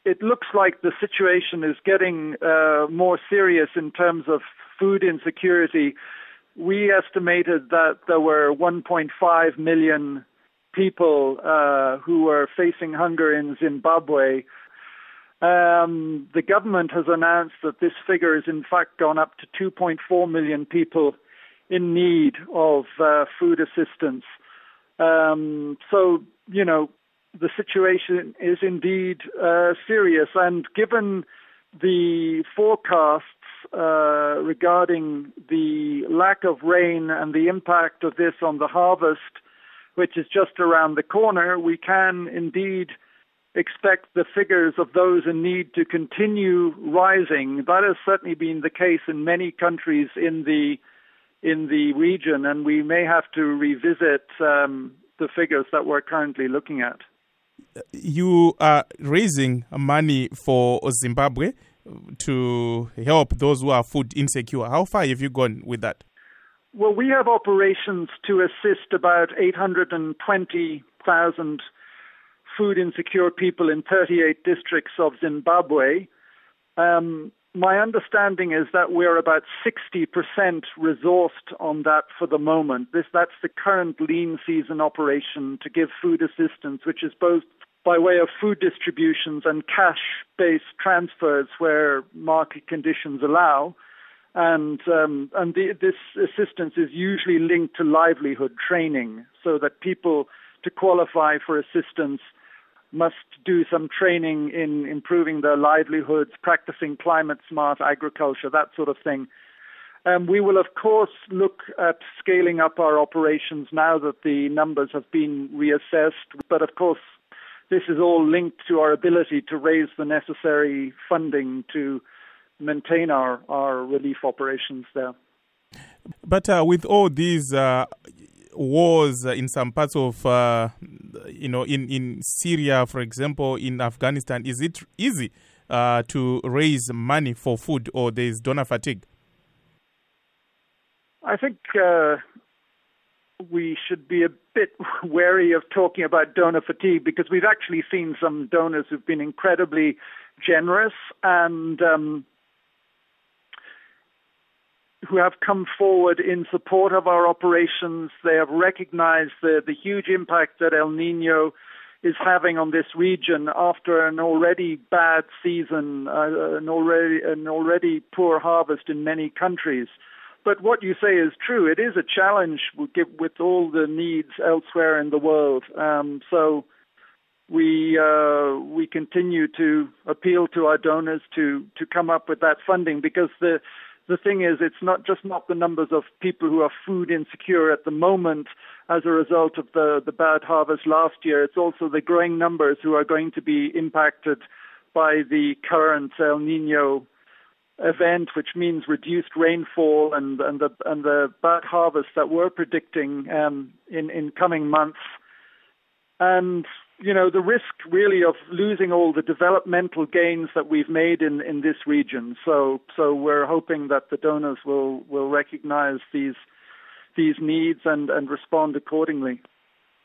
it looks like the situation is getting more serious in terms of food insecurity. We estimated that there were 1.5 million people who were facing hunger in Zimbabwe. The government has announced that this figure has in fact gone up to 2.4 million people in need of food assistance. So, the situation is indeed serious. And given the forecasts regarding the lack of rain and the impact of this on the harvest, which is just around the corner, we can indeed expect the figures of those in need to continue rising. That has certainly been the case in many countries in the region, and we may have to revisit the figures that we're currently looking at. You are raising money for Zimbabwe to help those who are food insecure. How far have you gone with that? Well, we have operations to assist about 820,000 food insecure people in 38 districts of Zimbabwe. My understanding is that we're about 60% resourced on that for the moment. That's the current lean season operation to give food assistance, which is both by way of food distributions and cash-based transfers where market conditions allow. And this assistance is usually linked to livelihood training, so that people, to qualify for assistance, must do some training in improving their livelihoods, practicing climate-smart agriculture, that sort of thing. We will, of course, look at scaling up our operations now that the numbers have been reassessed. But, of course, this is all linked to our ability to raise the necessary funding to maintain our relief operations there. But with all these wars in some parts of, in Syria, for example, in Afghanistan, is it easy to raise money for food, or there is donor fatigue? I think we should be a bit wary of talking about donor fatigue, because we've actually seen some donors who've been incredibly generous and who have come forward in support of our operations. They have recognized the huge impact that El Nino is having on this region after an already bad season, an already poor harvest in many countries. But what you say is true. It is a challenge with all the needs elsewhere in the world. So we continue to appeal to our donors to come up with that funding, because the thing is, it's not the numbers of people who are food insecure at the moment as a result of the bad harvest last year. It's also the growing numbers who are going to be impacted by the current El Nino event, which means reduced rainfall and the bad harvest that we're predicting in coming months. And the risk really of losing all the developmental gains that we've made in this region. So we're hoping that the donors will recognize these needs and respond accordingly.